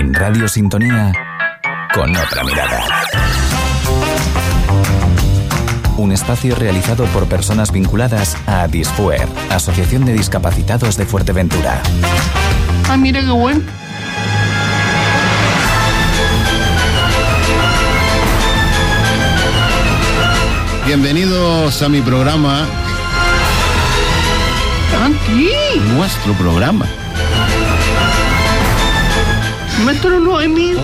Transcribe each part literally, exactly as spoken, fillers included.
En Radio Sintonía, Con Otra Mirada. Un espacio realizado por personas vinculadas a Disfuer, Asociación de Discapacitados de Fuerteventura. Ah, mira qué bueno. Bienvenidos a mi programa. Aquí. Nuestro programa. Nuestro no es mío.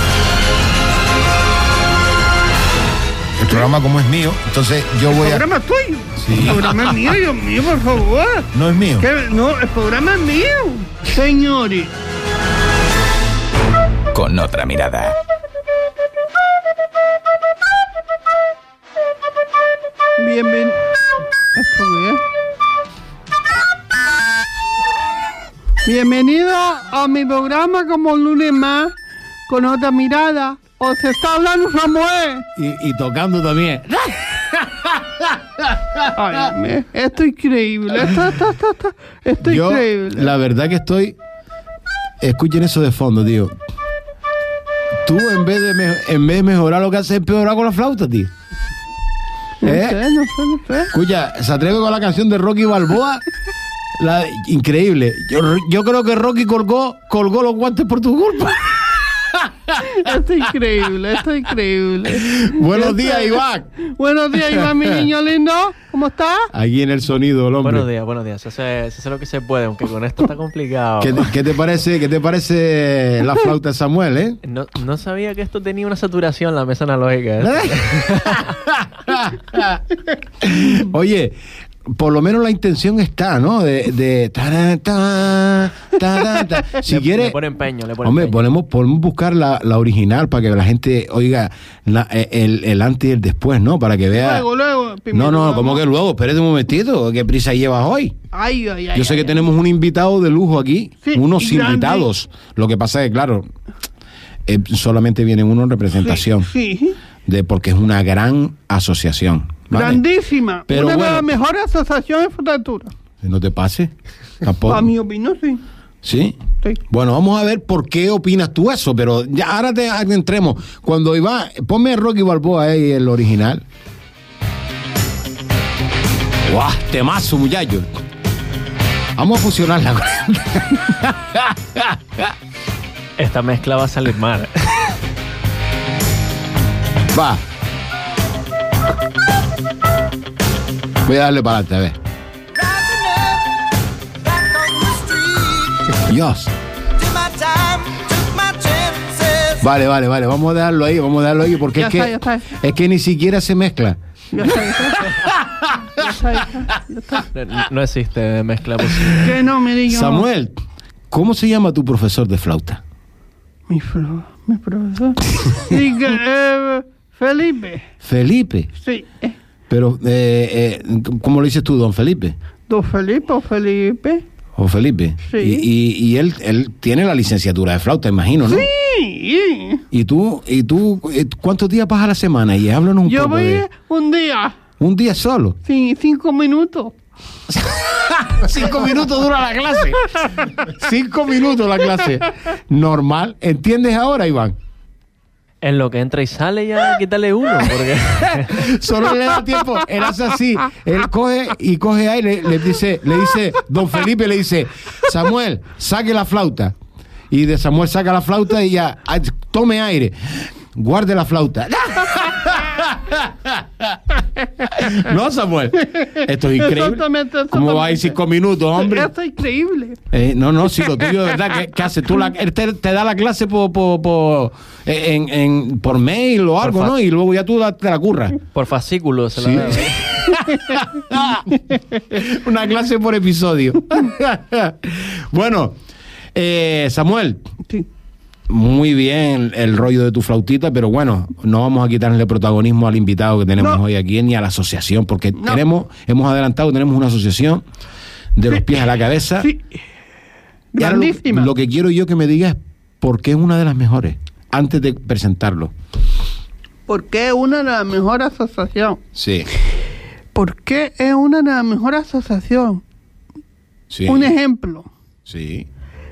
El programa como es mío, entonces yo voy El a... programa es tuyo. Sí. El programa es mío, Dios mío, por favor. No es mío. ¿Qué? No, el programa es mío. Señores. Con Otra Mirada. Bienvenido. ¿Esto qué es? Bienvenido a mi programa como un lunes más, Con Otra Mirada. Os está hablando Samuel. Y, y tocando también. Ay, me, esto es increíble. Esto, esto, esto, esto, esto es Yo, increíble. la verdad que estoy... Escuchen eso de fondo, tío. Tú en vez de, me... en vez de mejorar lo que haces es empeorar con la flauta, tío. No ¿Eh? sé, no sé, no sé. Escucha, se atreve con la canción de Rocky Balboa. La... Increíble. Yo, yo creo que Rocky colgó, colgó los guantes por tu culpa. Esto es increíble, esto es increíble. Buenos Esto días, es- Iván. Buenos días, Iván, mi niño lindo. ¿Cómo estás? Aquí en el sonido, el hombre. Buenos días, buenos días. Se hace, se hace lo que se puede, aunque con esto está complicado. ¿Qué, te- qué te parece, qué te parece la flauta de Samuel, eh? No, no sabía que esto tenía una saturación, la mesa analógica. ¿eh? Oye, por lo menos la intención está, ¿no? De, de tará, ta, tará, ta. Si Le- quieres, le pone empeño, le pone hombre, empeño. podemos, podemos buscar la, la original para que la gente oiga la- el, el antes y el después, ¿no? Para que vea. Luego, luego. No, primero no, vamos. ¿cómo que luego? Espérate un momentito, ¿qué prisa llevas hoy? Ay, ay, ay. Yo sé ay, que ay. tenemos un invitado de lujo aquí, Sí, unos y grande. invitados. Lo que pasa es que, claro, eh, solamente viene uno en representación, Sí, sí. de porque es una gran asociación. ¿vale? Grandísima. Pero Una bueno. de las mejores asociaciones de Fuerteventura. No te pase, tampoco. A mi opinión, sí. ¿Sí? Sí. Bueno, vamos a ver por qué opinas tú eso, pero ya ahora te entremos. Cuando Iván, ponme Rocky Balboa ahí, el original. ¡Guau! Temazo, muchacho. Vamos a fusionarla. Esta mezcla va a salir mal. Va. Voy a darle para adelante, a ver. Dios. Vale, vale, vale. Vamos a dejarlo ahí, vamos a dejarlo ahí, porque Ya es está, que ya está. es que ni siquiera se mezcla. Ya está, ya está. Ya está, ya está, ya está. No, no existe mezcla posible. Que no, mi niño. Samuel, ¿cómo se llama tu profesor de flauta? Mi, flo, mi profesor. Sí, que, eh, Felipe. Felipe. Sí. eh, Pero, eh, eh, ¿cómo lo dices tú, don Felipe? Don Felipe o Felipe. ¿O Felipe? Sí. Y, y, y él, él tiene la licenciatura de flauta, imagino, ¿no? Sí. ¿Y tú, y tú eh, cuántos días vas a la semana? Y háblanos un Yo poco voy de... un día. ¿Un día solo? Sí, cinco minutos. Cinco minutos dura la clase. Cinco minutos la clase. Normal. ¿Entiendes ahora, Iván? En lo que entra y sale ya quítale uno, porque Solo le da tiempo. Él hace así. Él coge y coge aire. Le dice, le dice, don Felipe le dice, Samuel, saque la flauta. Y de Samuel saca la flauta y ya, ay, tome aire. Guarde la flauta. No, Samuel. Esto es increíble. Exactamente, ¿Cómo va a ir exactamente. cinco minutos, hombre? Esto es increíble. Eh, no, no, si lo tuyo de verdad, ¿qué, qué haces? Tú la, él te, te da la clase por, por, por, eh, en, en, por mail o algo, fa- ¿no? Y luego ya tú la- te la curras. por fascículo se Sí. la da. Una clase por episodio. Bueno, eh, Samuel, Sí. muy bien el rollo de tu flautita, pero bueno, no vamos a quitarle protagonismo al invitado que tenemos No. hoy aquí, ni a la asociación, porque No. tenemos, hemos adelantado, tenemos una asociación de los Sí. pies a la cabeza. Sí. Y ahora lo- Grandísima. Lo, que quiero yo que me digas es por qué es una de las mejores, antes de presentarlo. Porque es una de las mejores asociaciones. Sí, ¿Por qué es una de las mejores asociaciones? sí. Un ejemplo. Sí.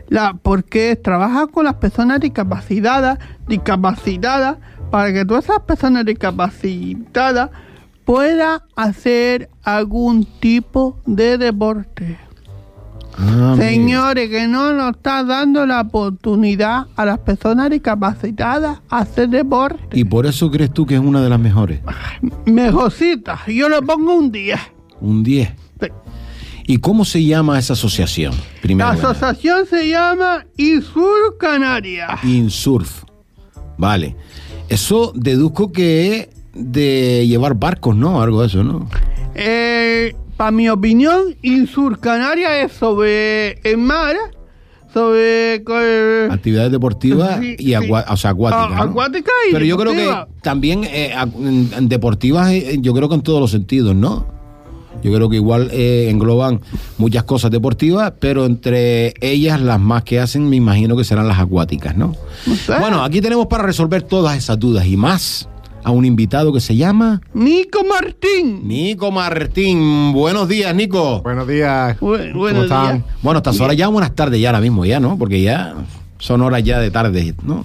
La, porque trabaja con las personas discapacitadas, discapacitadas, para que todas esas personas discapacitadas puedan hacer algún tipo de deporte. Ah, Señores, que no nos está dando la oportunidad a las personas discapacitadas a hacer deporte. ¿Y por eso crees tú que es una de las mejores? Mejorcita, yo le pongo un diez. Un diez. Sí. ¿Y cómo se llama esa asociación? Primero La que nada. asociación se llama ISUR Canarias. Insurf. Vale. Eso deduzco que es de llevar barcos, ¿no? Algo de eso, ¿no? Eh, para mi opinión, ISUR Canarias es sobre el mar, sobre... eh, Actividades deportivas Sí, y agua- sí. o sea, acuáticas. A- ¿no? acuáticas y Pero yo creo deportivas. que también eh, a- en- en deportivas, eh, yo creo que en todos los sentidos, ¿no? Yo creo que igual eh, engloban muchas cosas deportivas, pero entre ellas las más que hacen me imagino que serán las acuáticas, ¿no? No sé. Bueno, aquí tenemos para resolver todas esas dudas y más a un invitado que se llama Nico Martín. Nico Martín. Buenos días, Nico. Buenos días. Bu- ¿Cómo buenos están? días. Bueno, estas horas ya buenas tardes ya ahora mismo ya, ¿no? Porque ya son horas ya de tarde, ¿no?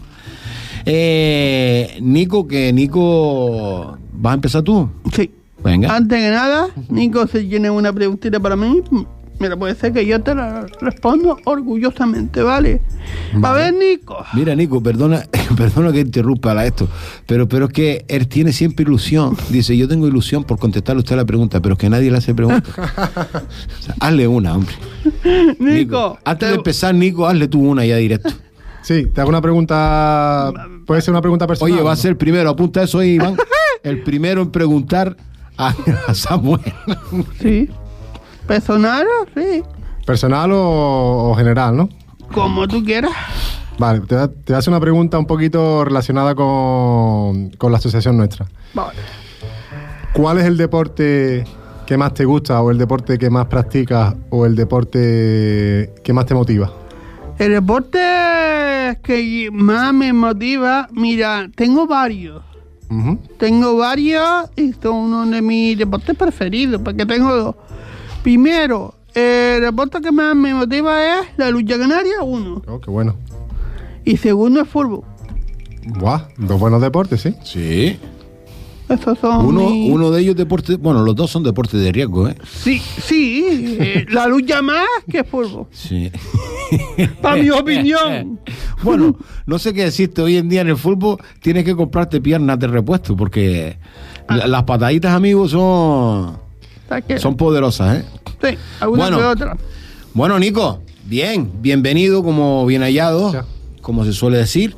Eh, Nico, que Nico... ¿Vas a empezar tú? Sí. Venga. Antes que nada, Nico, si tiene una preguntita para mí, mira, puede ser que yo te la respondo orgullosamente, ¿vale? A ver, Nico. Mira, Nico, perdona, perdona que interrumpa la esto, pero, pero es que él tiene siempre ilusión. Dice, yo tengo ilusión por contestarle a usted la pregunta, pero es que nadie le hace preguntas. O sea, hazle una, hombre. Nico. Antes te- de empezar, Nico, hazle tú una ya directo. Sí, te hago una pregunta. Puede ser una pregunta personal. Oye, va a ¿no? ser el primero, apunta eso ahí, Iván. El primero en preguntar a, a Samuel. Sí. ¿Personal? Sí. ¿Personal o, o general, no? Como tú quieras. Vale, te, voy a- te voy a hacer una pregunta un poquito relacionada con, con la asociación nuestra. Vale. ¿Cuál es el deporte que más te gusta, o el deporte que más practicas, o el deporte que más te motiva? El deporte que más me motiva, mira, tengo varios. Ujú. Tengo varios y son uno de mis deportes preferidos, porque tengo dos. Primero, el deporte que más me motiva es la lucha canaria, uno. Oh, qué bueno. Y segundo, el fútbol. Buah, dos buenos deportes, ¿sí? Sí. Esos son Uno, mis- uno de ellos deportes, bueno, los dos son deportes de riesgo, ¿eh? Sí, sí, eh, la lucha más que el fútbol. Sí. Para mi opinión. Bueno, no sé qué decirte, hoy en día en el fútbol tienes que comprarte piernas de repuesto porque la- las pataditas, amigos, son, ¿Sabes qué? son poderosas, ¿eh? Sí, alguna Bueno. que otra. Bueno, Nico, bien, bienvenido, como bien hallado, Ya. como se suele decir.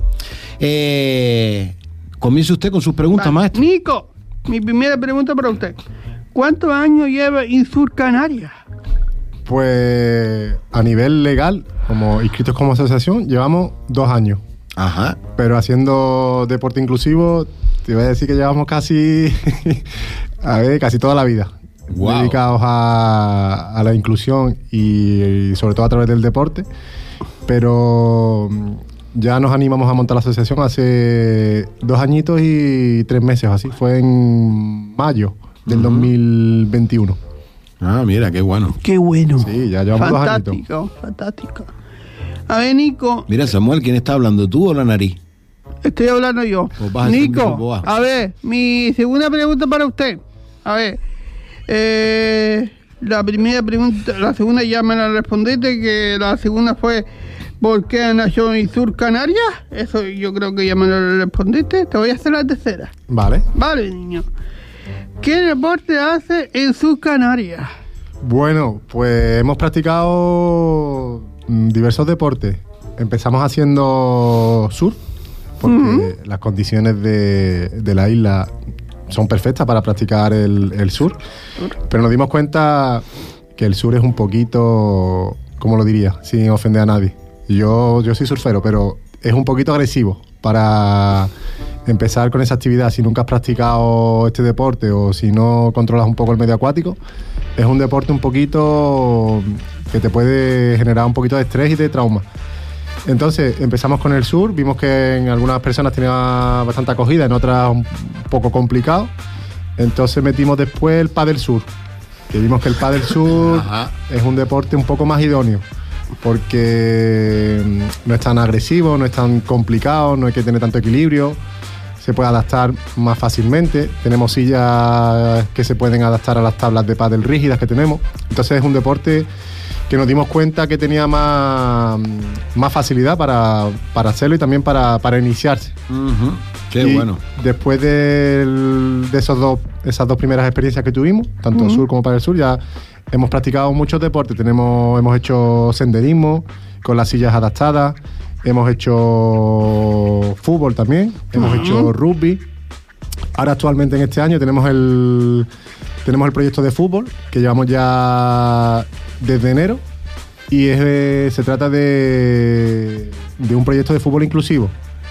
Eh, comience usted con sus preguntas, Vale. maestro. Nico, mi primera pregunta para usted. ¿Cuántos años lleva Insur Canarias? Pues a nivel legal, como inscritos como asociación, llevamos dos años. Ajá. Pero haciendo deporte inclusivo, te voy a decir que llevamos casi, a ver, casi toda la vida. Guau. Dedicados a, a la inclusión y, y sobre todo a través del deporte. Pero mm, ya nos animamos a montar la asociación hace dos añitos y tres meses o así. Fue en mayo del dos mil veintiuno. Ah, mira, qué bueno. Qué bueno. Sí, ya llevamos dos añitos. Fantástico, fantástico. A ver, Nico, Mira, Samuel, ¿quién está hablando, tú o la nariz? estoy hablando yo. Pues vas a hacer Nico, mi boa. a ver, mi segunda pregunta para usted. A ver, eh, la primera pregunta, la segunda ya me la respondiste, que la segunda fue ¿por qué nació en Sur Canarias? Eso yo creo que ya me lo respondiste. Te voy a hacer la tercera. Vale. Vale, niño. ¿Qué deporte hace en Sur Canarias? Bueno, pues hemos practicado mm, diversos deportes. Empezamos haciendo surf, porque las condiciones de, de la isla son perfectas para practicar el, el surf. Pero nos dimos cuenta que el surf es un poquito, ¿cómo lo diría? Sin ofender a nadie. Yo, yo soy surfero, pero es un poquito agresivo para empezar con esa actividad. Si nunca has practicado este deporte o si no controlas un poco el medio acuático, es un deporte un poquito que te puede generar un poquito de estrés y de trauma. Entonces empezamos con el surf, vimos que en algunas personas tenía bastante acogida, en otras un poco complicado. Entonces metimos después el paddle surf, que vimos que el paddle surf Ajá. es un deporte un poco más idóneo. porque no es tan agresivo, no es tan complicado, no hay que tener tanto equilibrio, se puede adaptar más fácilmente. Tenemos sillas que se pueden adaptar a las tablas de pádel rígidas que tenemos. Entonces es un deporte que nos dimos cuenta que tenía más, más facilidad para, para hacerlo y también para, para iniciarse. Uh-huh. Qué y bueno. Después del, de esos dos, esas dos primeras experiencias que tuvimos, tanto Uh-huh. sur como para el sur, ya hemos practicado muchos deportes. Tenemos, hemos hecho senderismo con las sillas adaptadas, hemos hecho fútbol también, hemos Uh-huh. hecho rugby. Ahora actualmente en este año tenemos el, tenemos el proyecto de fútbol que llevamos ya desde enero y es, eh, se trata de, de un proyecto de fútbol inclusivo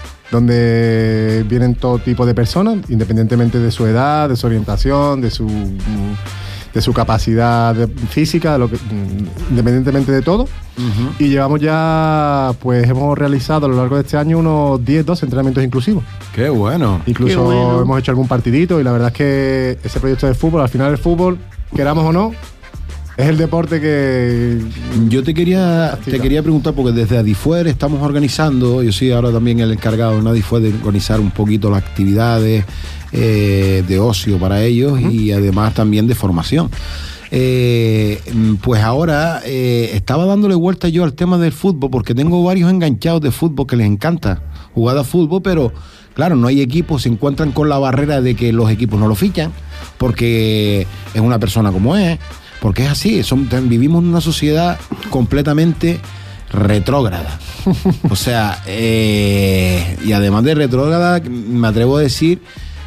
donde vienen todo tipo de personas, independientemente de su edad, de su orientación, de su, de su capacidad de- física, de lo que, independientemente de todo. Uh-huh. Y llevamos ya, pues hemos realizado a lo largo de este año unos diez, doce entrenamientos inclusivos. Qué bueno. Incluso Qué bueno. hemos hecho algún partidito y la verdad es que ese proyecto de fútbol, al final el fútbol, queramos o no, es el deporte que... Yo te quería, Practica. te quería preguntar, porque desde Adifuer estamos organizando, yo soy ahora también el encargado en Adifuer de organizar un poquito las actividades eh, de ocio para ellos uh-huh. y además también de formación. Eh, pues ahora eh, estaba dándole vuelta yo al tema del fútbol, porque tengo varios enganchados de fútbol que les encanta jugar a fútbol, pero claro, no hay equipos, se encuentran con la barrera de que los equipos no lo fichan, porque es una persona como es. Porque es así, son, vivimos en una sociedad completamente retrógrada. O sea, eh, y además de retrógrada, me atrevo a decir,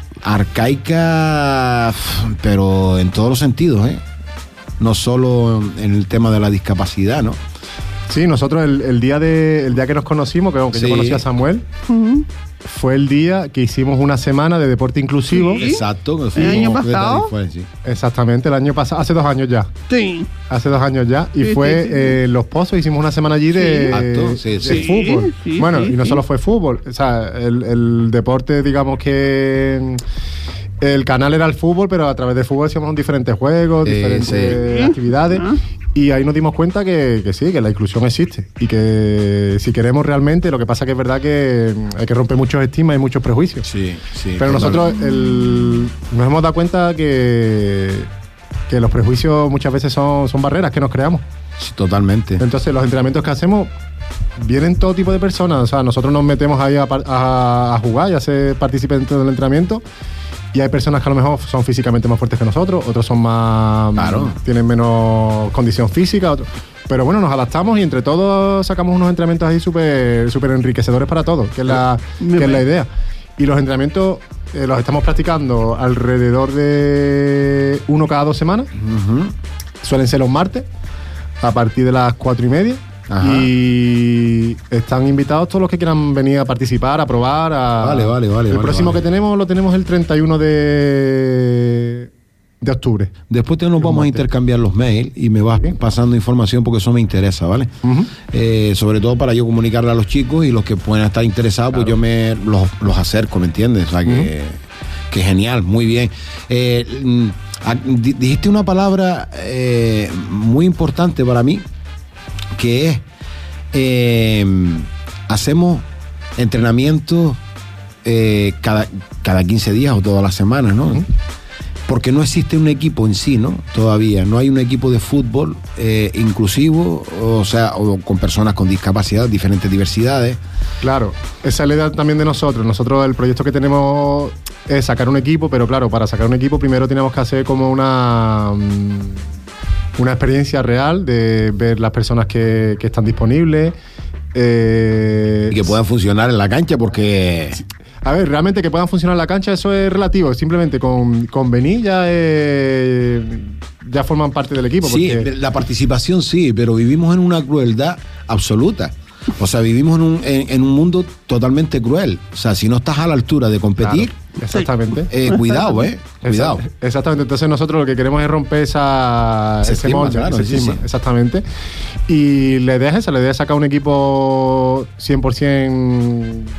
arcaica, pero en todos los sentidos, ¿eh? No solo en el tema de la discapacidad, ¿no? Sí, nosotros el, el, día, de, el día que nos conocimos, que aunque Sí. yo conocí a Samuel, Uh-huh. fue el día que hicimos una semana de deporte inclusivo. Sí. Exacto. que ¿El fuimos año desde pasado? Adifuer, sí. Exactamente, el año pasado, hace dos años ya. Sí. Hace dos años ya. Y Sí, fue sí, sí. eh, Los Pozos, hicimos una semana allí de, Exacto, sí, de sí. fútbol. Sí, sí, bueno, sí, y no sí. solo fue fútbol. O sea, el, el deporte, digamos que mm, el canal era el fútbol, pero a través del fútbol hacíamos diferentes juegos, Eh, diferentes sí. actividades. Ah. Y ahí nos dimos cuenta que, que sí, que la inclusión existe. Y que si queremos realmente, lo que pasa que es verdad que mm, hay que romper muchos estigmas y muchos prejuicios. Sí, sí. Pero nosotros el- nos hemos dado cuenta que, que los prejuicios muchas veces son, son barreras que nos creamos. Sí, totalmente. Entonces los entrenamientos que hacemos vienen todo tipo de personas. O sea, nosotros nos metemos ahí a, par- a- a jugar y a ser participantes del entrenamiento. Y hay personas que a lo mejor son físicamente más fuertes que nosotros, otros son más... Claro. tienen menos condición física, otros... Pero bueno, nos adaptamos y entre todos sacamos unos entrenamientos ahí súper súper enriquecedores para todos, que es la, Me que es la parece. idea. Y los entrenamientos eh, los estamos practicando alrededor de uno cada dos semanas. Ujú. Suelen ser los martes, a partir de las cuatro y media. Ajá. Y están invitados todos los que quieran venir a participar, a probar. A... Vale, vale, vale, El vale, próximo vale. que tenemos lo tenemos el treinta y uno de, de octubre. Después te nos vamos a intercambiar los mails y me vas Bien. pasando información porque eso me interesa, ¿vale? Ujú. Eh, sobre todo para yo comunicarle a los chicos y los que puedan estar interesados, pues yo me los, los acerco, ¿me entiendes? O sea, que, que genial, muy bien. Eh, mm, a- di- dijiste una palabra eh, muy importante para mí, que es, eh, hacemos entrenamientos eh, cada, cada quince días o todas las semanas, ¿no? Ujú. Porque no existe un equipo en sí, ¿no? Todavía. No hay un equipo de fútbol eh, inclusivo, o sea, o con personas con discapacidad, diferentes diversidades. Claro, esa es la idea también de nosotros. Nosotros el proyecto que tenemos es sacar un equipo, pero claro, para sacar un equipo primero tenemos que hacer como una, mm, una experiencia real de ver las personas que, que están disponibles. eh, Y que puedan funcionar en la cancha, porque A ver, realmente que puedan funcionar en la cancha, eso es relativo. Simplemente con, con venir ya, eh, ya forman parte del equipo. sí, porque- la participación sí, pero vivimos en una crueldad absoluta. O sea, vivimos en un, en, en un mundo totalmente cruel. O sea, si no estás a la altura de competir, Claro, exactamente. eh, cuidado, ¿eh? Cuidado. Exa- Exactamente. Entonces nosotros lo que queremos es romper esa, Ese ese estigma, molde, claro, ese sí, estigma. sí. Exactamente. Y la idea es esa, la idea es sacar un equipo cien por ciento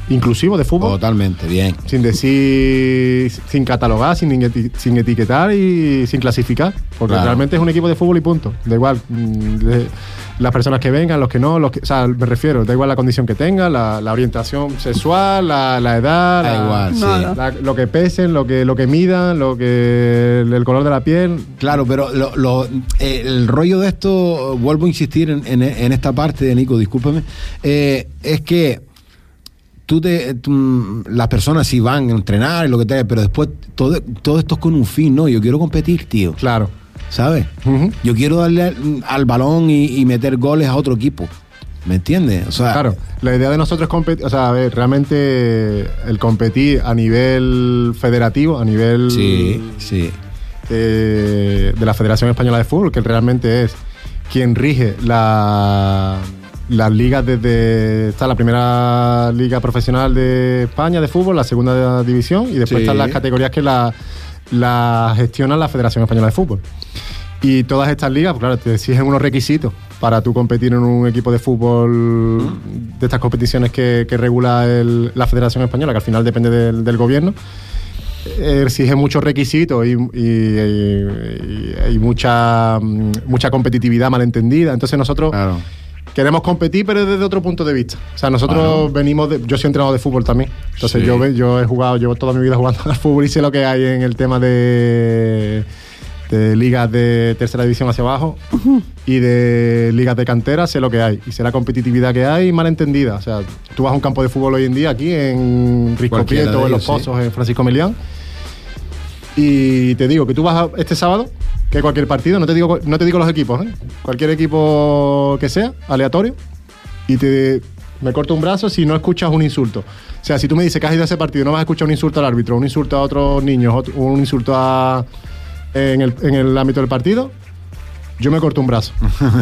inclusivo de fútbol. Totalmente, bien. Sin decir, sin catalogar, sin, eti- sin etiquetar y sin clasificar. Porque Claro. realmente es un equipo de fútbol y punto. Da igual mm, de- las personas que vengan, los que no, los que, o sea, me refiero, da igual la condición que tengan, la, la orientación sexual, la, la edad, Da la- igual, sí. Nada. la- lo que pesen, lo que, lo que midan, lo que el color de la piel. Claro, pero lo, lo- eh, el rollo de esto, vuelvo a insistir en, en- en esta parte, Nico, discúlpame, eh, es que tú te, tú, las personas sí van a entrenar y lo que te, pero después todo, todo esto es con un fin, ¿no? Yo quiero competir, tío, Claro. ¿sabes? Ujú. Yo quiero darle al, al balón y, y meter goles a otro equipo, ¿me entiendes? O sea, Claro, la idea de nosotros es competir, o sea, a ver, realmente el competir a nivel federativo, a nivel sí, sí, eh, de la Federación Española de Fútbol, que realmente es quien rige la, las ligas desde... Está la primera liga profesional de España de fútbol, la segunda división, y después Sí. están las categorías que la, la gestiona la Federación Española de Fútbol. Y todas estas ligas, pues claro, te exigen unos requisitos para tú competir en un equipo de fútbol de estas competiciones que, que regula el- la Federación Española, que al final depende del, del gobierno. Eh, exige muchos requisitos y, y- y- y mucha, mm, mucha competitividad malentendida. Entonces nosotros claro. queremos competir, pero desde otro punto de vista. O sea, nosotros Claro. venimos de... Yo soy entrenador de fútbol también. Entonces Sí. yo, ve- yo he jugado, llevo toda mi vida jugando al fútbol y sé lo que hay en el tema de, de ligas de tercera división hacia abajo y de ligas de cantera, sé lo que hay. Y sé la competitividad que hay malentendida. O sea, tú vas a un campo de fútbol hoy en día aquí en Risco Cualquiera Prieto, de en Los ellos, sí. Pozos, en Francisco Melián. Y te digo que tú vas a este sábado, que cualquier partido, no te digo, no te digo los equipos, ¿eh? Cualquier equipo que sea, aleatorio, y te me corto un brazo si no escuchas un insulto. O sea, si tú me dices que has ido a ese partido y no vas a escuchar un insulto al árbitro, un insulto a otros niños, otro- un insulto a, en, el, en el ámbito del partido, yo me corto un brazo.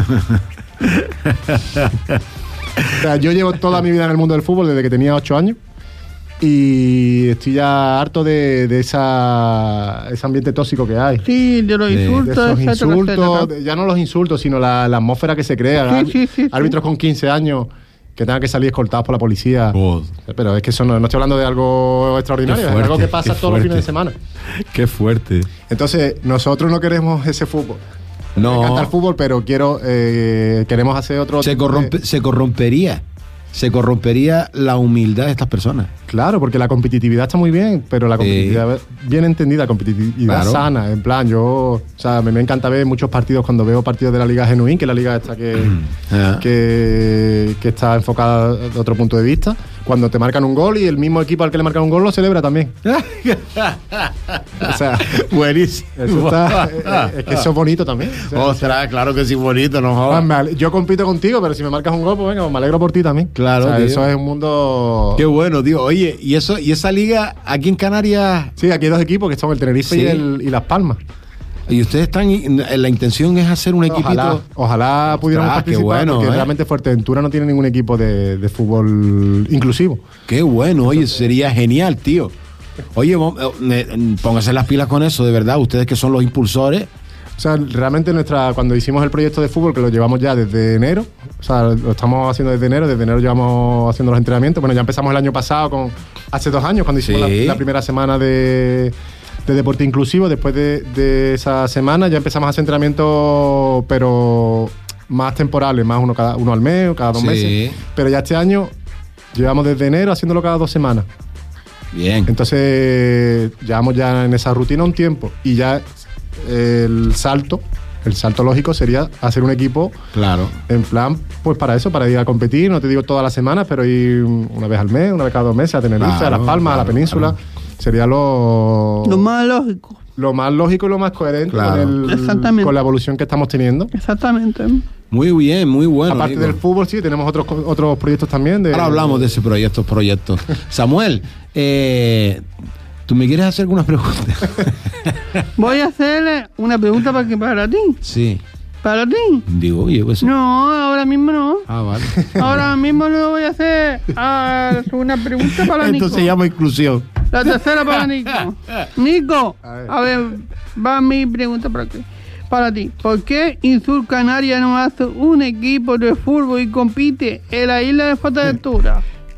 O sea, yo llevo toda mi vida en el mundo del fútbol desde que tenía ocho años y estoy ya harto de, de esa, ese ambiente tóxico que hay. Sí, de los De- De insultos, esos etcétera, insultos, etcétera. de- ya no los insultos, sino la, la atmósfera que se crea. Sí, Ar- sí, sí, sí. Árbitros con quince años que tengan que salir escoltados por la policía. Oh, Pero es que eso no, no estoy hablando de algo extraordinario, Qué es algo fuerte, que pasa qué todos los fines de fuerte. semana. qué fuerte. Entonces, nosotros no queremos ese fútbol. No. Me encanta el fútbol, pero quiero eh, queremos hacer otro Se, tipo de- corrompe- se corrompería. Se corrompería la humildad de estas personas. Claro, porque la competitividad está muy bien, pero la competitividad bien entendida, competitividad Claro. sana. En plan, yo, o sea, me, me encanta ver muchos partidos cuando veo partidos de la Liga Genuín, que es la liga esta que, Ah. que, que está enfocada de otro punto de vista. Cuando te marcan un gol y el mismo equipo al que le marcan un gol lo celebra también. O sea, Buenísimo. eso está, eh, es que eso es bonito también. O sea, Ostras, claro que sí, bonito, no ah, jodas. me ale- yo compito contigo, pero si me marcas un gol, pues venga, me alegro por ti también. Claro, O sea, tío. eso es un mundo. Qué bueno, tío. Oye, y eso, y esa liga aquí en Canarias, Sí, aquí hay dos equipos que son el Tenerife Sí. y, el, y Las Palmas. y ustedes están, en la intención es hacer un equipito. Ojalá, ojalá pudiéramos Ostras, qué participar, bueno, porque ¿eh? realmente Fuerteventura no tiene ningún equipo de, de fútbol inclusivo. Qué bueno, oye, sería genial, tío. Oye, mo- eh, eh, pónganse las pilas con eso, de verdad, ustedes que son los impulsores. O sea, realmente nuestra cuando hicimos el proyecto de fútbol, que lo llevamos ya desde enero, o sea, lo estamos haciendo desde enero, desde enero llevamos haciendo los entrenamientos. Bueno, ya empezamos el año pasado, con hace dos años, cuando hicimos Sí. la, la primera semana de, de deporte inclusivo. Después de, de esa semana ya empezamos a hacer entrenamientos, pero más temporales, más uno, cada, uno al mes o cada dos Sí. meses. Pero ya este año llevamos desde enero haciéndolo cada dos semanas. Bien. Entonces, llevamos ya en esa rutina un tiempo y ya el salto, el salto lógico sería hacer un equipo Claro. en plan, pues para eso, para ir a competir, no te digo todas las semanas, pero ir una vez al mes, una vez cada dos meses a Tenerife, Claro, a Las Palmas, a la claro, península. Sería lo, Lo más lógico. lo más lógico y lo más coherente Claro. con, el- Exactamente. con la evolución que estamos teniendo. Exactamente. Muy bien, muy bueno. Aparte Nico. del fútbol, sí, tenemos otros, co- otros proyectos también. De, Ahora hablamos de ese proyecto, proyecto. Samuel, eh, ¿tú me quieres hacer algunas preguntas? Voy a hacerle una pregunta para, que, para ti. Sí. ¿Para ti? Digo, oye, pues. No, ahora mismo no. Ah, vale. Ahora mismo no voy a hacer ah, una pregunta para Nico. Esto se llama inclusión. La tercera para Nico. Nico, A ver. a ver, va mi pregunta para ti. Para ti, ¿por qué Insur Canaria no hace un equipo de fútbol y compite en la isla de Fuerteventura?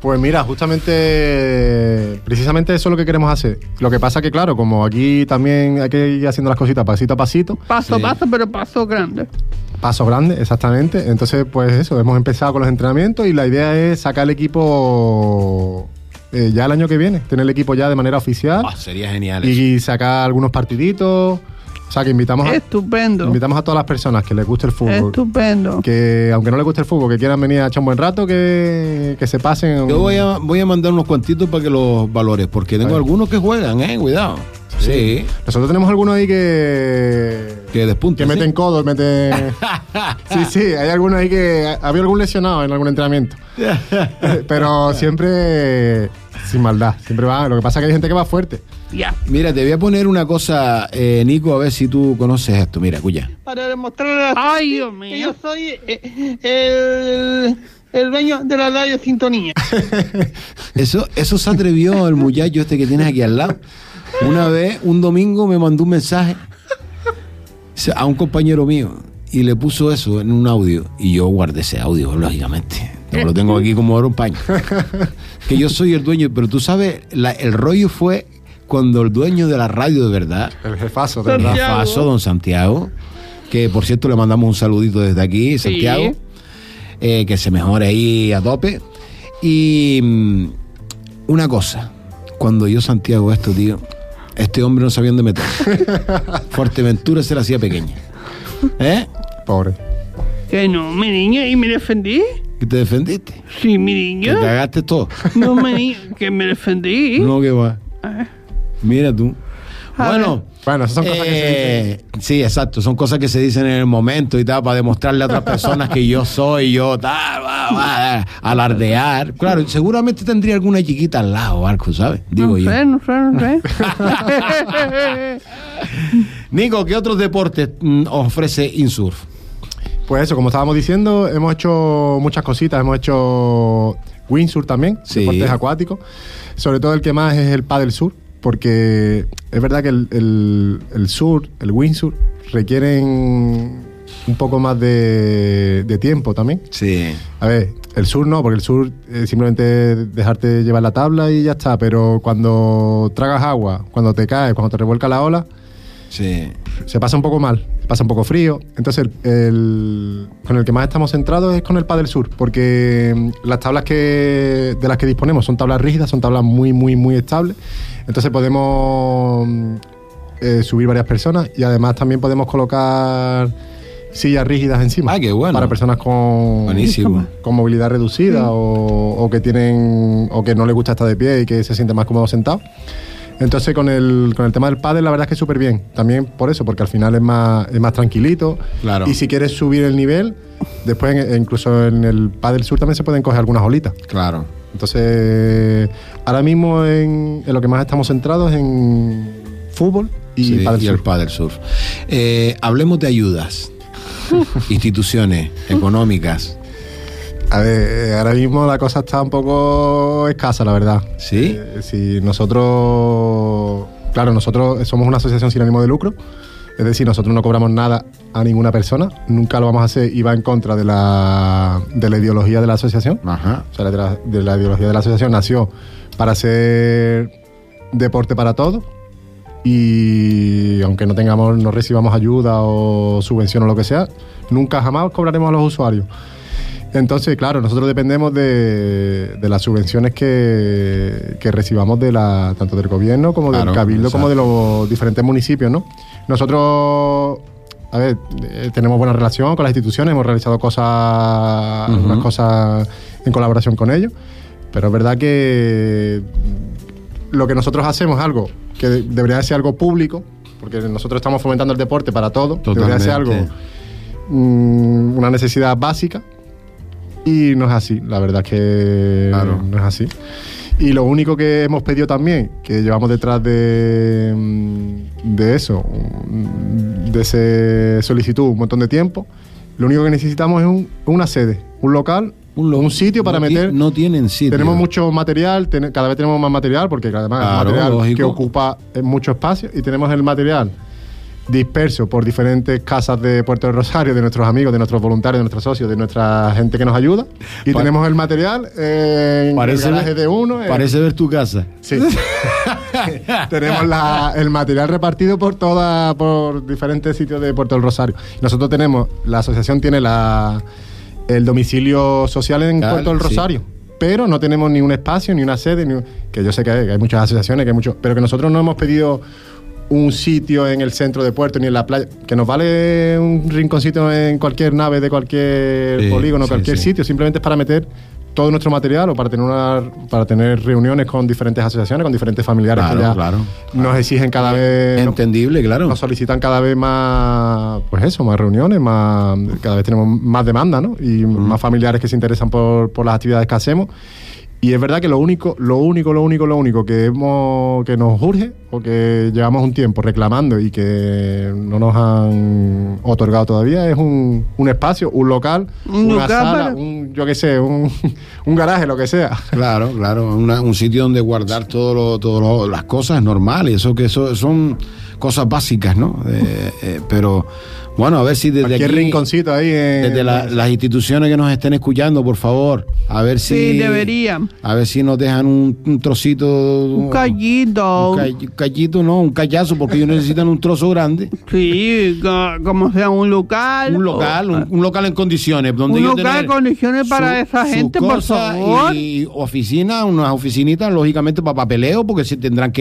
Pues mira, justamente, precisamente eso es lo que queremos hacer. Lo que pasa que, claro, como aquí también hay que ir haciendo las cositas pasito a pasito. Paso a Sí. paso, pero paso grande. Paso grande, exactamente. Entonces, pues eso, hemos empezado con los entrenamientos y la idea es sacar el equipo eh, ya el año que viene, tener el equipo ya de manera oficial Ah, sería genial eso. y sacar algunos partiditos. O sea, que invitamos a, Estupendo. invitamos a todas las personas que les guste el fútbol. Estupendo. Que aunque no les guste el fútbol, que quieran venir a echar un buen rato, que, que se pasen. Yo voy a, voy a mandar unos cuantitos para que los valores, porque tengo Vale. algunos que juegan, eh, cuidado. Sí, Nosotros tenemos algunos ahí que. que despunten. Que ¿sí? meten codos, meten. Sí, sí, hay algunos ahí que. Había algún lesionado en algún entrenamiento. Pero siempre sin maldad. Siempre va. Lo que pasa es que hay gente que va fuerte. Ya. Mira, te voy a poner una cosa, eh, Nico, a ver si tú conoces esto. Mira, escucha. Para demostrarle a la Ay, gente Dios que mío. yo soy eh, el, el dueño de la radio Sintonía. Eso, eso se atrevió el muchacho este que tienes aquí al lado. Una vez, un domingo, me mandó un mensaje a un compañero mío y le puso eso en un audio. Y yo guardé ese audio, lógicamente. No, lo tengo aquí como oro en paño. Que yo soy el dueño, pero tú sabes, la- el rollo fue cuando el dueño de la radio de verdad, El jefazo, de verdad. Santiago. Rafazo, don Santiago, que por cierto le mandamos un saludito desde aquí, Santiago, eh, que se mejore ahí a tope. Y mm, una cosa, cuando yo Santiago esto, tío, este hombre no sabía dónde meter. Fuerteventura se la hacía pequeña. ¿Eh? Pobre. Que no, mi niña, y me defendí. ¿Que te defendiste? Sí, mi Que niña. cagaste todo. No, mi niña, que me defendí. No, que va. Mira tú. A Bueno. Bueno, esas son cosas que se Eh, sí, exacto, son cosas que se dicen en el momento y tal, para demostrarle a otras personas que yo soy, yo tal, va, va, alardear. Claro, seguramente tendría alguna chiquita al lado, Arco, ¿sabes? Digo no yo. sé, no sé, no sé. Nico, ¿qué otros deportes mm, ofrece Insurf? Pues eso, como estábamos diciendo, hemos hecho muchas cositas. Hemos hecho windsurf también, Sí. deportes acuáticos. Sobre todo el que más es el paddle surf, porque es verdad que el, el, el surf, el windsurf, requieren un poco más de, de tiempo también. Sí. A ver, el surf no, porque el surf es simplemente dejarte llevar la tabla y ya está. Pero cuando tragas agua, cuando te caes, cuando te revuelca la ola, Sí. se pasa un poco mal, se pasa un poco frío. Entonces, el, el- con el que más estamos centrados es con el paddle surf, porque mm, las tablas que, de las que disponemos son tablas rígidas, son tablas muy, muy, muy estables. Entonces, podemos mm, eh, subir varias personas y además también podemos colocar sillas rígidas encima. Ah, qué bueno. Para personas con, Buenísimo. con movilidad reducida o, o que tienen o que no les gusta estar de pie y que se sienten más cómodos sentados. Entonces con el, con el tema del pádel la verdad es que súper bien. También por eso, porque al final es más, es más tranquilito. Claro. Y si quieres subir el nivel, después en- incluso en el pádel sur también se pueden coger algunas olitas. Claro. Entonces ahora mismo en, en lo que más estamos centrados es en fútbol y Sí, pádel y el surf. paddle surf. Eh, hablemos de ayudas. Instituciones económicas. A ver, eh, ahora mismo la cosa está un poco escasa, la verdad. ¿Sí? Eh, si nosotros, claro, nosotros somos una asociación sin ánimo de lucro, es decir, nosotros no cobramos nada a ninguna persona, nunca lo vamos a hacer y va en contra de la, de la ideología de la asociación. Ajá. O sea, de la, de la ideología de la asociación nació para hacer deporte para todos y aunque no tengamos, no recibamos ayuda o subvención o lo que sea, nunca jamás cobraremos a los usuarios. Entonces, claro, nosotros dependemos de, de las subvenciones que, que recibamos de la, tanto del gobierno como Claro, del cabildo, exacto. como de los diferentes municipios, ¿no? Nosotros, a ver, eh, tenemos buena relación con las instituciones, hemos realizado cosas, Ujú. algunas cosas en colaboración con ellos, pero es verdad que lo que nosotros hacemos es algo que de- debería ser algo público, porque nosotros estamos fomentando el deporte para todos, debería ser algo, Totalmente. mm, una necesidad básica, y no es así, la verdad es que Claro. no es así. Y lo único que hemos pedido también, que llevamos detrás de, mm, de eso, mm, de esa solicitud un montón de tiempo, lo único que necesitamos es un- una sede, un local, un, lo- sitio para no ti- meter. No tienen sitio. Tenemos mucho material, ten- cada vez tenemos más material, porque además Claro, es material lógico. que ocupa eh, mucho espacio, y tenemos el material dispersos por diferentes casas de Puerto del Rosario, de nuestros amigos, de nuestros voluntarios, de nuestros socios, de nuestra gente que nos ayuda. Y Pa- tenemos el material en Parece el garaje ver- de uno. en- Parece ver tu casa. Sí. Tenemos la- el material repartido por toda, por diferentes sitios de Puerto del Rosario. Nosotros tenemos, la asociación tiene la, el domicilio social en Claro, Puerto del sí. Rosario, pero no tenemos ni un espacio, ni una sede, ni un- que yo sé que hay, que hay muchas asociaciones, que hay muchos, pero que nosotros no hemos pedido un sitio en el centro de Puerto ni en la playa, que nos vale un rinconcito en cualquier nave de cualquier Sí, polígono, sí, cualquier sí. sitio, simplemente es para meter todo nuestro material o para tener una, para tener reuniones con diferentes asociaciones, con diferentes familiares Claro, que ya claro. nos exigen cada vez, Entendible, claro. nos solicitan cada vez más, pues eso, más reuniones, más, cada vez tenemos más demanda, ¿no? Y más familiares que se interesan por, por las actividades que hacemos. Y es verdad que lo único, lo único, lo único, lo único que hemos, que nos urge, o que llevamos un tiempo reclamando y que no nos han otorgado todavía, es un, un espacio, un local, Un una local sala, para- un, yo qué sé, un, un garaje, lo que sea. Claro, claro, una- un sitio donde guardar todo todas las cosas normales, eso que eso son cosas básicas, ¿no? Eh, eh, pero bueno, a ver si desde Cualquier aquí, rinconcito ahí en, desde la- las instituciones que nos estén escuchando, por favor, a ver si Sí, deberían. a ver si nos dejan un, un trocito, Un callito. un ca- un callito, no, un callazo, porque ellos necesitan un trozo grande, Sí, co- como sea un local. un local, o- un, un local en condiciones, donde Un ellos local tener en condiciones para su- esa su gente, por cosa favor. Y oficina, unas oficinitas, lógicamente, para papeleo, porque se tendrán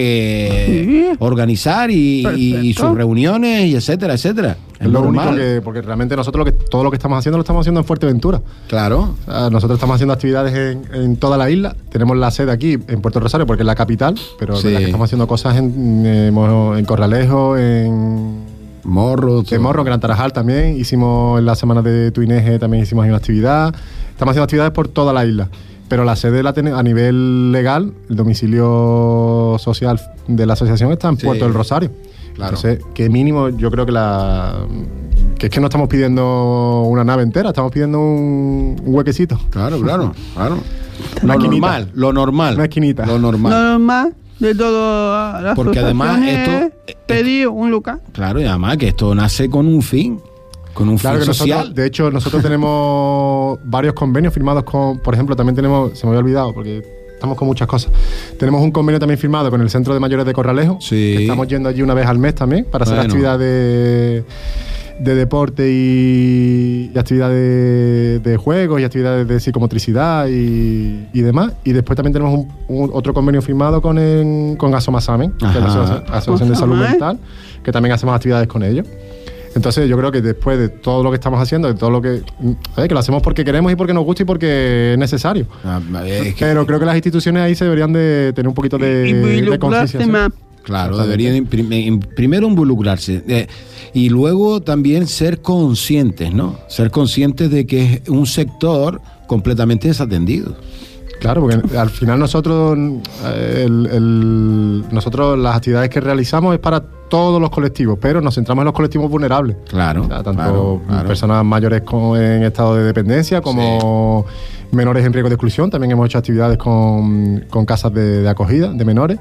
que Sí. organizar y, y- y Perfecto. sus reuniones, y etcétera, etcétera. Es lo único normal. que, porque realmente nosotros lo que, todo lo que estamos haciendo lo estamos haciendo en Fuerteventura. Claro. O sea, nosotros estamos haciendo actividades en, en toda la isla. Tenemos la sede aquí en Puerto Rosario porque es la capital, pero es Sí. verdad que estamos haciendo cosas en, en, en Corralejo, en, Morro. en todo. Morro, en Gran Tarajal también. Hicimos en la semana de Tuineje, también hicimos ahí una actividad. Estamos haciendo actividades por toda la isla. Pero la sede la tenemos a nivel legal, el domicilio social de la asociación está en Sí. Puerto del Rosario. Claro. Entonces, que mínimo, yo creo que la que es que no estamos pidiendo una nave entera, estamos pidiendo un, un huequecito. Claro, claro, claro. Una Lo esquinita. normal, lo normal. Una esquinita. Lo normal. Lo normal de todas las Porque además asociaciones esto- es pedir un local. Claro, y además que esto nace con un fin, con un Claro fin que social. nosotros, de hecho, nosotros tenemos varios convenios firmados con, por ejemplo, también tenemos, se me había olvidado porque estamos con muchas cosas. Tenemos un convenio también firmado con el Centro de Mayores de Corralejo. Sí. Que estamos yendo allí una vez al mes también para hacer Bueno. actividades de, de deporte y, y actividades de, de juegos y actividades de psicomotricidad y, y demás. Y después también tenemos un, un- otro convenio firmado con, el, con Asomasamen, que es la Ajá. Asociación, Asociación de Salud Asomasamen. Mental, que también hacemos actividades con ellos. Entonces yo creo que después de todo lo que estamos haciendo, de todo lo que... ¿sabes? Que lo hacemos porque queremos y porque nos gusta y porque es necesario. Ah, es que, Pero creo que las instituciones ahí se deberían de tener un poquito de, y de involucrarse concienciación. más. claro, Exactamente. deberían imprim- im- primero involucrarse eh, y luego también ser conscientes, ¿no? Ser conscientes de que es un sector completamente desatendido. Claro, porque al final nosotros, eh, el- el- nosotros las actividades que realizamos es para todos los colectivos, pero nos centramos en los colectivos vulnerables. Claro, O sea, tanto claro, claro. personas mayores con- en estado de dependencia como menores en riesgo de exclusión. También hemos hecho actividades con, con casas de, de acogida de menores.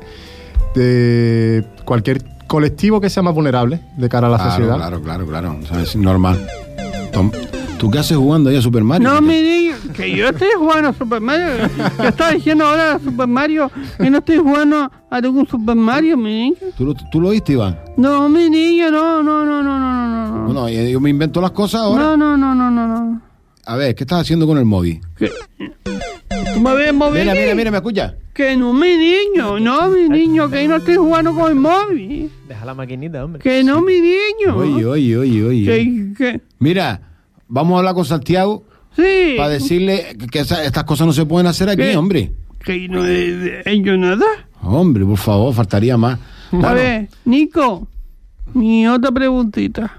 De cualquier colectivo que sea más vulnerable de cara a la Claro, sociedad. claro, claro, claro. O sea, es normal. Tom, ¿tú qué haces jugando ahí a Super Mario? No, mi niño, que yo estoy jugando a Super Mario. Yo estaba diciendo ahora a Super Mario y no estoy jugando a ningún Super Mario, mi niño. ¿Tú, lo- ¿Tú lo oíste, Iván? No, mi niño, no, no, no, no, no, no, no. Bueno, yo yo me invento las cosas ahora. No, no, no, no, no, no. A ver, ¿qué estás haciendo con el móvil? ¿Qué? ¿Tú me ves mover? Mira, mira, mira, ¿me escucha? Que no, mi niño, no, mi niño, que no estoy jugando con el móvil. Deja la maquinita, hombre. Que no, mi niño. Oye, oye, oye, oye. Que, que, Mira, vamos a hablar con Santiago sí. para decirle que esa- estas cosas no se pueden hacer aquí, ¿Qué? hombre. Que no he hecho nada. Hombre, por favor, faltaría más. A Bueno, ver, Nico, mi otra preguntita.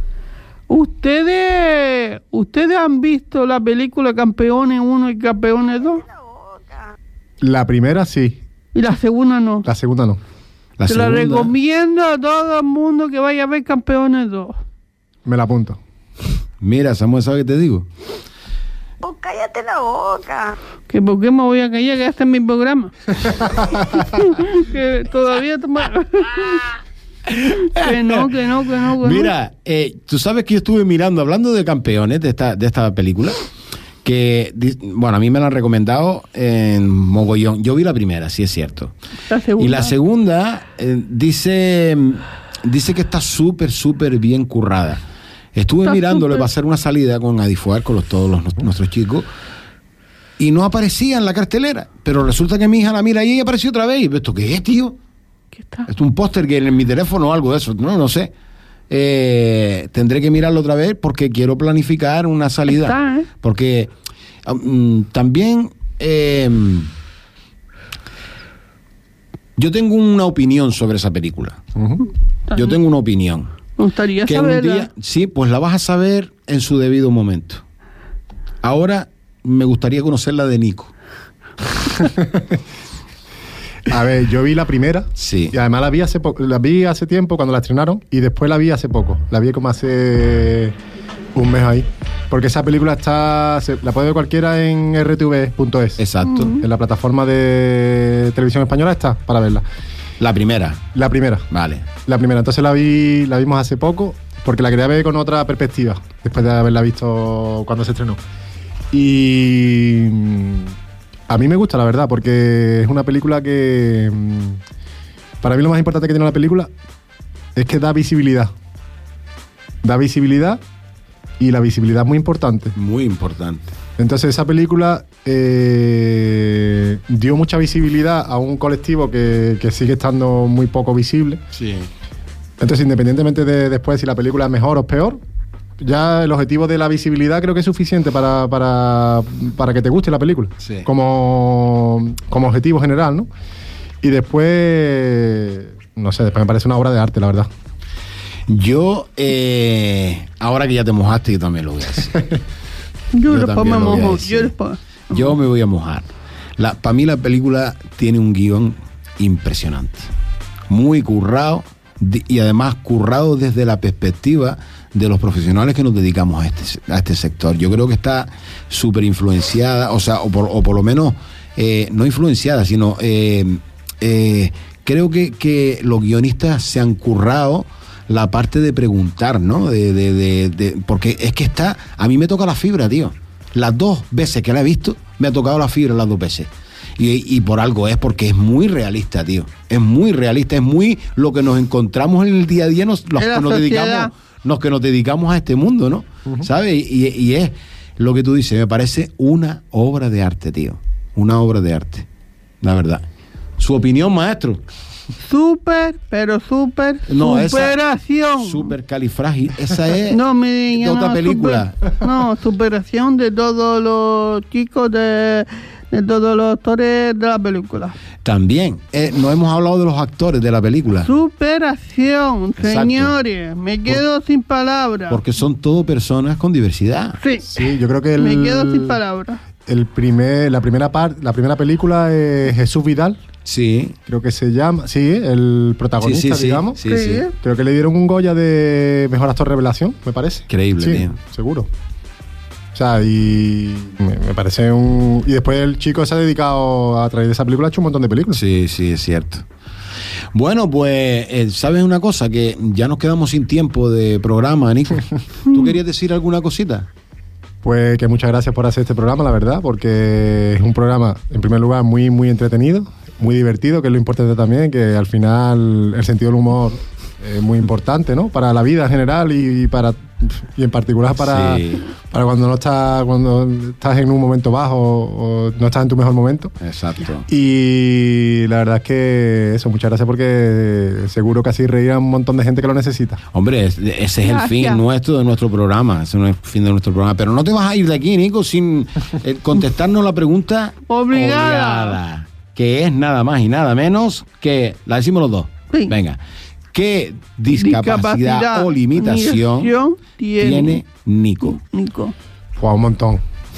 ¿Ustedes, ¿Ustedes han visto la película Campeones uno y Campeones dos? La primera sí, Y la segunda no. la segunda no. la Se la segunda- recomiendo a todo el mundo que vaya a ver Campeones dos. Me la apunto. Mira, Samuel, ¿sabes qué te digo? Oh, cállate la boca. ¿Que ¿Por qué me voy a callar? Que este es mi programa. Que todavía toma... Que no, que no, que no, que Mira, eh, tú sabes que yo estuve mirando, hablando de campeones de esta, de esta película, que, bueno, a mí me la han recomendado en mogollón. Yo vi la primera, sí es cierto. La segunda. Y la segunda eh, dice, dice que está súper, súper bien currada. Estuve Está mirándole súper. para hacer una salida con Adifuar, con los, todos los, nuestros chicos, y no aparecía en la cartelera. Pero resulta que mi hija la mira y apareció otra vez. Y ¿esto qué es, tío? ¿Qué está? Es un póster que en mi teléfono o algo de eso, no, no sé. Eh, tendré que mirarlo otra vez porque quiero planificar una salida. Está, ¿eh? Porque um, también eh, yo tengo una opinión sobre esa película. Ujú. Yo tengo una opinión. Me gustaría Que un saberla. día, sí, pues la vas a saber en su debido momento. Ahora me gustaría conocer la de Nico. A ver, yo vi la primera. Sí. Y además la vi hace poco, la vi hace tiempo cuando la estrenaron y después la vi hace poco. La vi como hace un mes ahí. Porque esa película está, se, la puede ver cualquiera en r t v punto es. Exacto. En la plataforma de televisión española está para verla. La primera. La primera. Vale. La primera. Entonces la vi, la vimos hace poco porque la quería ver con otra perspectiva después de haberla visto cuando se estrenó. Y a mí me gusta, la verdad, porque es una película que mm, para mí lo más importante que tiene la película es que da visibilidad. Da visibilidad y la visibilidad es muy importante. Muy importante. Entonces esa película eh, dio mucha visibilidad a un colectivo que, que sigue estando muy poco visible. Sí. Entonces, independientemente de después si la película es mejor o peor, ya el objetivo de la visibilidad creo que es suficiente para, para, para que te guste la película. Sí. Como, como objetivo general, ¿no? Y después, no sé, después me parece una obra de arte, la verdad. Yo, eh, ahora que ya te mojaste, yo también lo voy a hacer. Yo, Yo después también me lo voy a mojo. decir. Yo después. Yo me voy a mojar. Para mí la película tiene un guión impresionante. Muy currado di- y además currado desde la perspectiva de los profesionales que nos dedicamos a este, a este sector. Yo creo que está súper influenciada, o sea, o por, o por lo menos, eh, no influenciada, sino eh, eh, creo que, que los guionistas se han currado la parte de preguntar, ¿no? De, de, de, de, porque es que está, a mí me toca la fibra, tío. Las dos veces que la he visto, me ha tocado la fibra las dos veces. Y, y por algo es, porque es muy realista, tío. Es muy realista, es muy lo que nos encontramos en el día a día, nos, los En la que nos sociedad. dedicamos, los que nos dedicamos a este mundo, ¿no? Uh-huh. ¿Sabes? Y, y es lo que tú dices, me parece una obra de arte, tío. Una obra de arte, la verdad. Su opinión, maestro. Súper, pero súper No, esa- superación. Super califrágil. Esa es No, me de digan, otra no, película. super- no, superación de todos los chicos, de, de todos los actores de la película. También. Eh, no hemos hablado de los actores de la película. Superación, Exacto. señores. Me quedo sin palabras. Porque son todo personas con diversidad. Sí, Sí, yo creo que el, me quedo sin palabras. el primer, la primera parte, la primera película es Jesús Vidal, Sí. creo que se llama, sí, el protagonista, Sí, sí, sí. digamos. Sí, sí. Creo que le dieron un Goya de mejor actor revelación, me parece. Increíble, sí, tío. seguro. O sea, y me, me parece un... Y después el chico se ha dedicado a través de esa película, ha hecho un montón de películas. Sí, sí, es cierto. Bueno, pues, eh, ¿sabes una cosa? Que ya nos quedamos sin tiempo de programa, Nico. ¿Tú querías decir alguna cosita? Pues que muchas gracias por hacer este programa, la verdad, porque es un programa, en primer lugar, muy, muy entretenido, muy divertido, que es lo importante también, que al final el sentido del humor es muy importante, ¿no? Para la vida en general y, y para y en particular para, Sí. para cuando no estás, cuando estás en un momento bajo o no estás en tu mejor momento. Exacto. Y la verdad es que eso, muchas gracias porque seguro que así reirá un montón de gente que lo necesita. Hombre, es- ese es el Gracias. fin nuestro de nuestro programa. Ese no es el fin de nuestro programa. Pero no te vas a ir de aquí, Nico, sin eh, contestarnos la pregunta Obligada. que es nada más y nada menos que, la decimos los dos. Sí. Venga. ¿Qué discapacidad, Discapacidad, o limitación limitación tiene, tiene Nico? Nico. Fue un montón.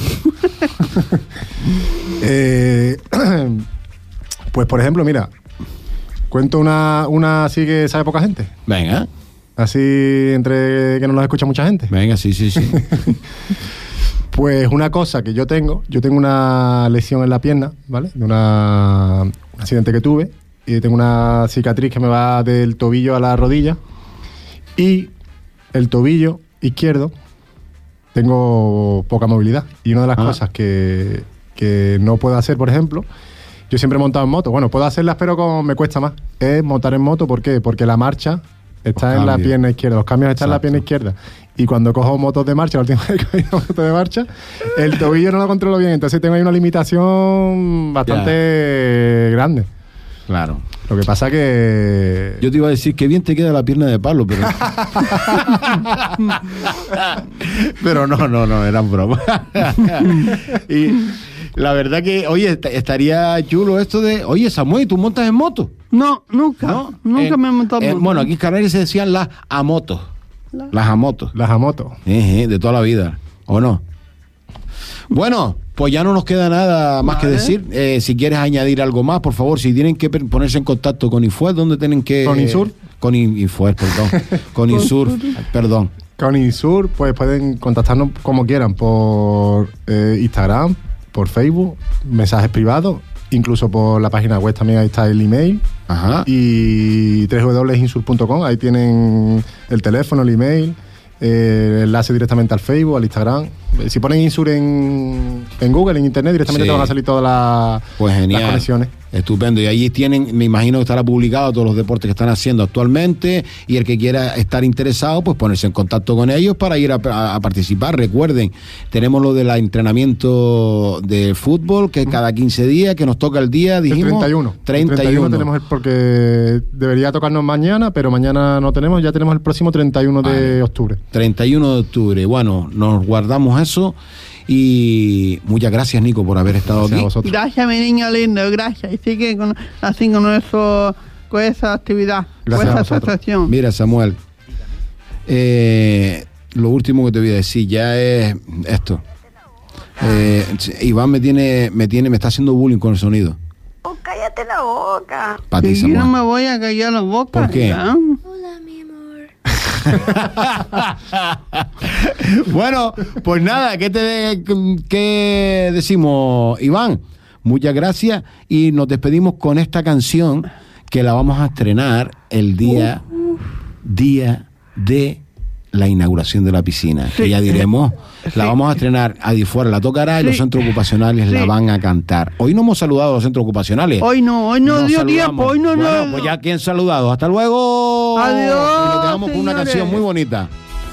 Eh, pues por ejemplo, mira, cuento una, una así que sabe poca gente. Venga, Así entre que no nos escucha mucha gente. venga, sí, sí, sí. Pues una cosa que yo tengo, yo tengo una lesión en la pierna, ¿vale? De una, un accidente que tuve y tengo una cicatriz que me va del tobillo a la rodilla y el tobillo izquierdo tengo poca movilidad. Y una de las ah. cosas que, que no puedo hacer, por ejemplo, yo siempre he montado en moto. Bueno, puedo hacerlas, pero como me cuesta más. Es montar en moto, ¿por qué? Porque la marcha está los en cambios. La pierna izquierda. Los cambios están Exacto. en la pierna izquierda. Y cuando cojo motos de marcha, la última vez que cogí motos de marcha, el tobillo no lo controlo bien. Entonces tengo ahí una limitación bastante yeah. grande. Claro. Lo que pasa que... Yo te iba a decir que bien te queda la pierna de Pablo, pero... pero no, no, no, era broma. Y la verdad que, oye, est- estaría chulo esto de... Oye, Samuel, ¿tú montas en moto? No, nunca. ¿No? Nunca en, me he montado en en, moto. Bueno, aquí en Canarias se decían las amotos. La... Las amotos. Las amotos. Eh, eh, de toda la vida, ¿o no? Bueno, pues ya no nos queda nada más vale. que decir. Eh, si quieres añadir algo más, por favor, si tienen que ponerse en contacto con Infuer, ¿dónde tienen que...? Con Insur. Con Infuer, perdón. Con Insur, perdón. Con Insur, pues pueden contactarnos como quieran, por eh, Instagram, por Facebook, mensajes privados, incluso por la página web también ahí está el email. Ajá. Y doble u doble u doble punto insur punto com, ahí tienen el teléfono, el email, eh, el enlace directamente al Facebook, al Instagram. Si ponen Insur en, en Google, en Internet, directamente sí. te van a salir todas la, pues genial. las conexiones. Estupendo. Y allí tienen, me imagino que estará publicado todos los deportes que están haciendo actualmente, y el que quiera estar interesado, pues ponerse en contacto con ellos para ir a, a, a participar. Recuerden, tenemos lo del entrenamiento de fútbol, que cada quince días, que nos toca el día, dijimos... El treinta y uno. treinta y uno. El treinta y uno tenemos el, porque debería tocarnos mañana, pero mañana no tenemos, ya tenemos el próximo treinta y uno vale. de octubre. treinta y uno de octubre. Bueno, nos guardamos eso. Y muchas gracias, Nico, por haber estado gracias aquí. A vosotros. Gracias, mi niño lindo, gracias. Y sigue con, así con, eso, con esa actividad, gracias con esa asociación. Mira, Samuel, eh, lo último que te voy a decir ya es esto. Eh, Iván me tiene, me tiene, me está haciendo bullying con el sonido. Oh, cállate la boca. Para ti, yo Samuel. no me voy a callar la boca. ¿Por qué? ¿Ya? Hola, mi amor. Bueno, pues nada, ¿qué te qué decimos, Iván? Muchas gracias y nos despedimos con esta canción que la vamos a estrenar el día uh, uh. día de la inauguración de la piscina, sí, que ya diremos, sí. la vamos a estrenar a Difuera, la tocará sí. y los centros ocupacionales sí. la van a cantar. Hoy no hemos saludado a los centros ocupacionales. Hoy no, hoy no, no dio tiempo, hoy no, bueno, no. Pues ya quien saludado. Hasta luego. Adiós. Y nos dejamos con una canción muy bonita.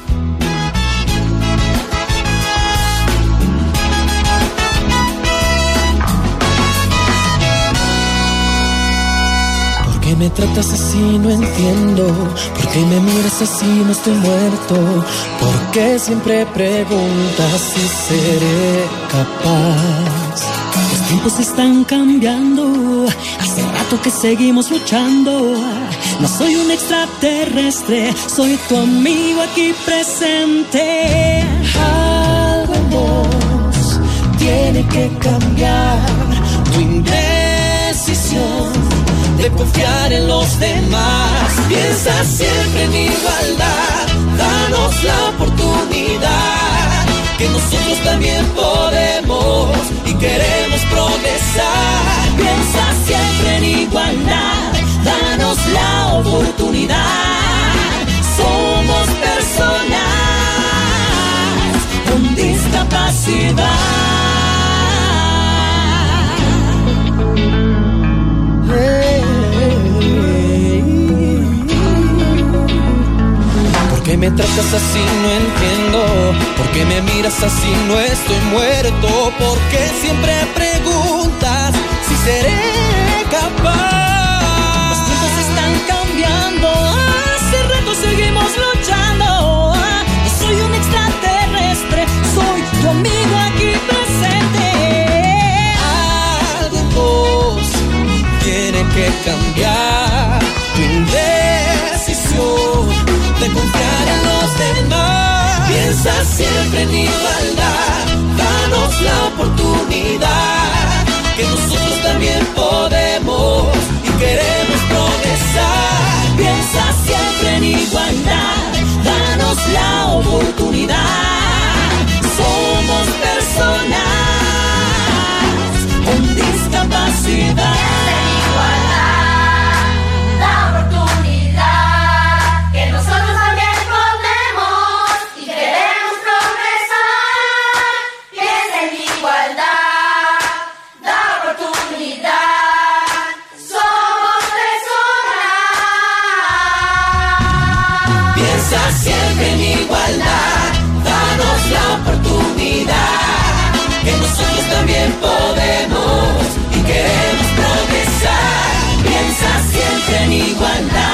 ¿Por qué me tratas así? No entiendo. ¿Por qué me miras así? No estoy muerto. ¿Por qué siempre preguntas si seré capaz? Los tiempos están cambiando. Hace rato que seguimos luchando. No soy un extraterrestre, soy tu amigo aquí presente. Algo en vos tiene que cambiar. Tu indecisión de confiar en los demás. Piensa siempre en igualdad. Danos la oportunidad, que nosotros también podemos y queremos progresar. Piensa siempre en igualdad. Danos la oportunidad. Somos personas con discapacidad. ¿Por qué me tratas así? No entiendo. ¿Por qué me miras así? No estoy muerto. ¿Por qué siempre preguntas si seré capaz? Los tiempos están cambiando. Hace rato seguimos luchando. No soy un extraterrestre, soy tu amigo aquí presente. Algo en vos tiene que cambiar. Tu indecisión de confiar en los demás. Piensa siempre en igualdad. Danos la oportunidad, que nosotros también podemos y queremos progresar. Piensa siempre en igualdad. Danos la oportunidad. Somos personas con discapacidad. Igualdad. Piensa siempre en igualdad, danos la oportunidad, que nosotros también podemos y queremos progresar. Piensa siempre en igualdad.